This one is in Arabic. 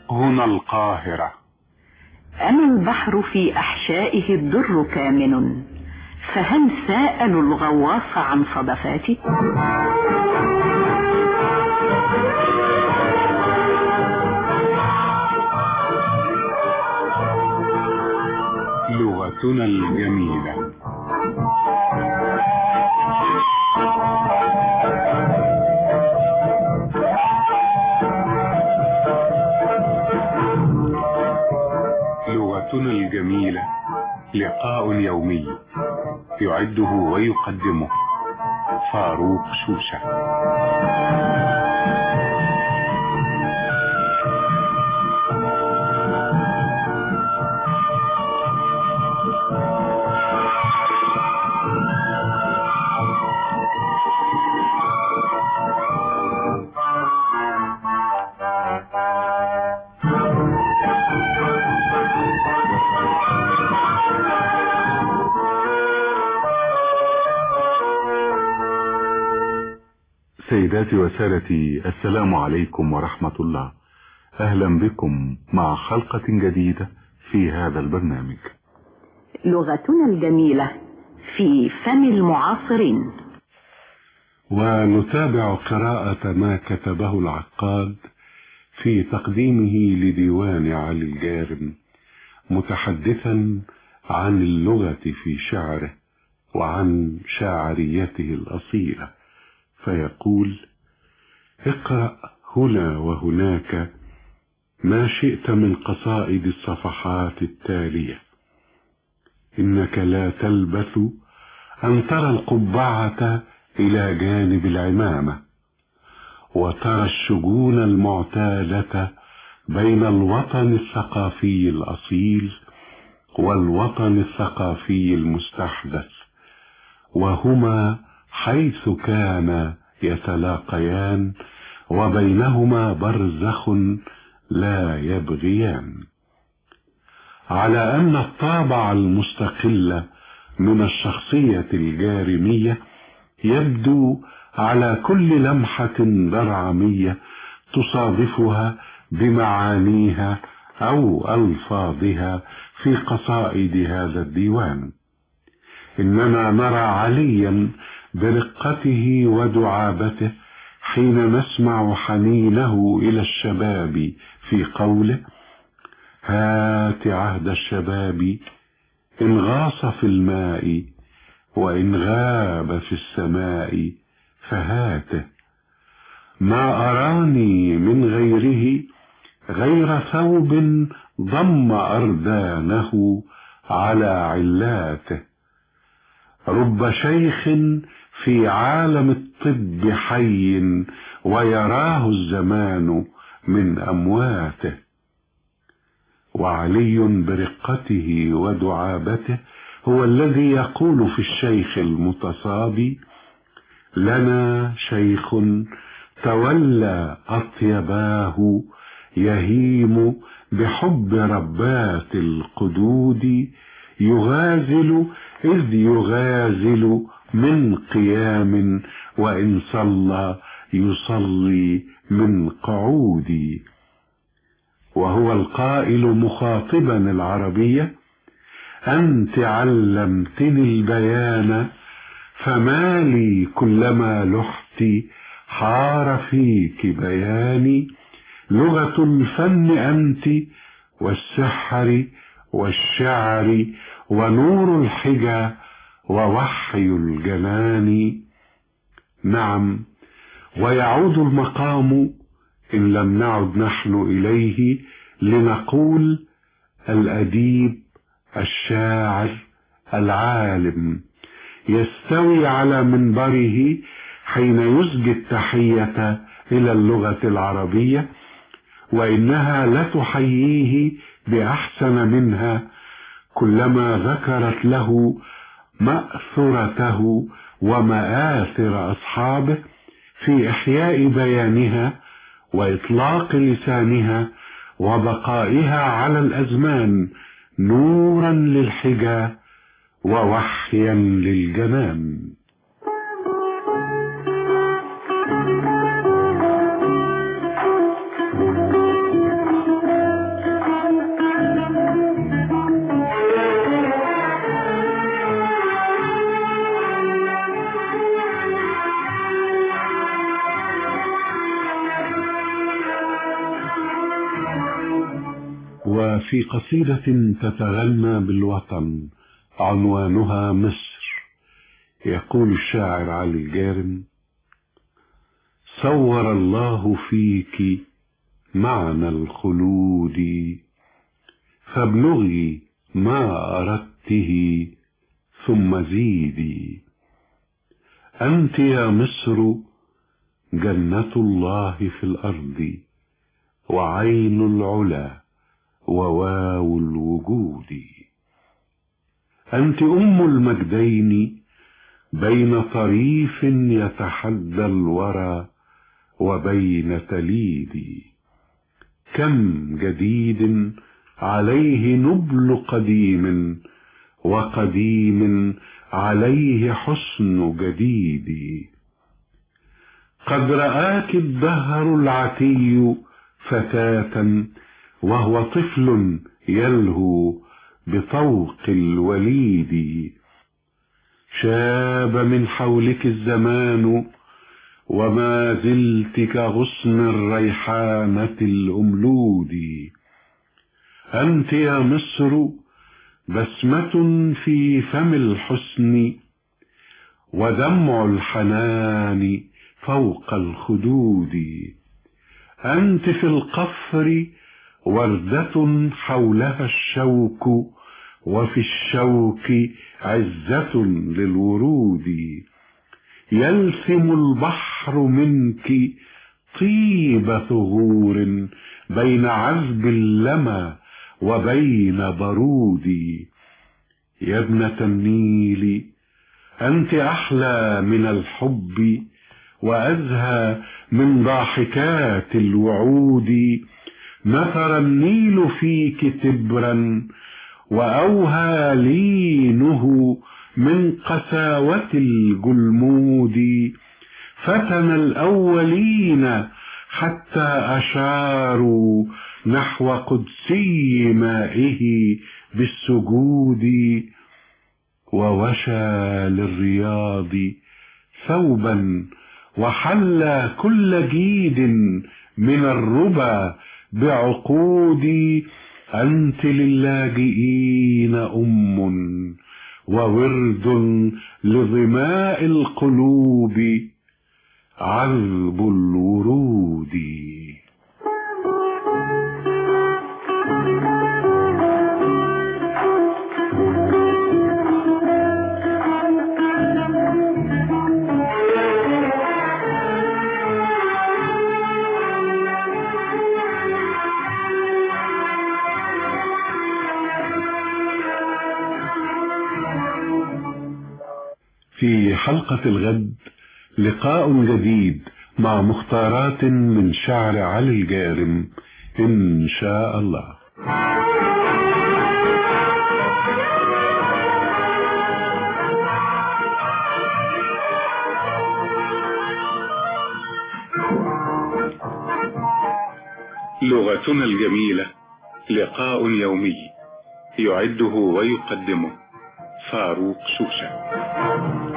هنا القاهرة. أنا البحر في أحشائه الدر كامن، فهل سألوا الغواص عن صدفاته؟ لغتنا الجميلة. لغتنا الجميلة لقاء يومي يعده ويقدمه فاروق شوشة. سيداتي وسادتي، السلام عليكم ورحمة الله. أهلا بكم مع حلقة جديدة في هذا البرنامج. لغتنا الجميلة في فم المعاصرين. ونتابع قراءة ما كتبه العقاد في تقديمه لديوان علي الجارم، متحدثا عن اللغة في شعره وعن شاعريته الأصيلة، فيقول: اقرأ هنا وهناك ما شئت من قصائد الصفحات التالية. إنك لا تلبث أن ترى القبعة إلى جانب العمامة، وترى الشجون المعتادة بين الوطن الثقافي الأصيل والوطن الثقافي المستحدث، وهما حيث كان يتلاقيان وبينهما برزخ لا يبغيان. على أن الطابع المستقل من الشخصية الجارمية يبدو على كل لمحة درعمية تصادفها بمعانيها أو ألفاظها في قصائد هذا الديوان، إننا نرى عليا برقته ودعابته حين نسمع حنينه إلى الشباب في قوله: هات عهد الشباب إن غاص في الماء وإن غاب في السماء فهاته. ما أراني من غيره غير ثوب ضم أردانه على علاته. رب شيخ في عالم الطب حي ويراه الزمان من أمواته. وعلي برقته ودعابته هو الذي يقول في الشيخ المتصابي: لنا شيخ تولى أطيباه يهيم بحب ربات القدود، يغازل إذ يغازل من قيام، وإن صلى يصلي من قعود. وهو القائل مخاطبا العربية: أنت علمتني البيان فما لي كلما لحت حار فيك بياني. لغة الفن أنت والسحر والشعر ونور الحجى ووحي الجنان. نعم، ويعود المقام إن لم نعد نحن إليه لنقول: الأديب الشاعر العالم يستوي على منبره حين يسجي التحية إلى اللغة العربية، وإنها لتحييه بأحسن منها كلما ذكرت له مأثرته ومآثر أصحابه في إحياء بيانها وإطلاق لسانها وبقائها على الأزمان نورا للحجى ووحيا للجنان. وفي قصيدة تتغنى بالوطن عنوانها مصر يقول الشاعر علي الجارم: صور الله فيك معنى الخلود فابلغي ما أردته ثم زيدي. أنت يا مصر جنة الله في الأرض وعين العلا وواو الوجود. أنت أم المجدين بين طريف يتحدى الورى وبين تليدي. كم جديد عليه نبل قديم وقديم عليه حسن جديد. قد رآك الدهر العتي فتاة وهو طفل يلهو بطوق الوليد. شاب من حولك الزمان وما زلت كغصن الريحانة الأملود. أنت يا مصر بسمة في فم الحسن ودمع الحنان فوق الخدود. أنت في القفر وردة حولها الشوك وفي الشوك عزة للورود. يلثم البحر منك طيب ثغور بين عذب اللمى وبين برود. يا ابنة النيل أنت أحلى من الحب وأزهى من ضاحكات الوعود. نثر النيل فيك تبرا وأوهى لينه من قساوة الجلمود. فتن الأولين حتى أشاروا نحو قدسي مائه بالسجود. ووشى للرياض ثوبا وحلى كل جيد من الربا بعقود. أنت للاجئين وورد لظماء القلوب عذب الورود. في حلقة الغد لقاء جديد مع مختارات من شعر علي الجارم إن شاء الله. لغتنا الجميلة لقاء يومي يعده ويقدمه فاروق شوشة.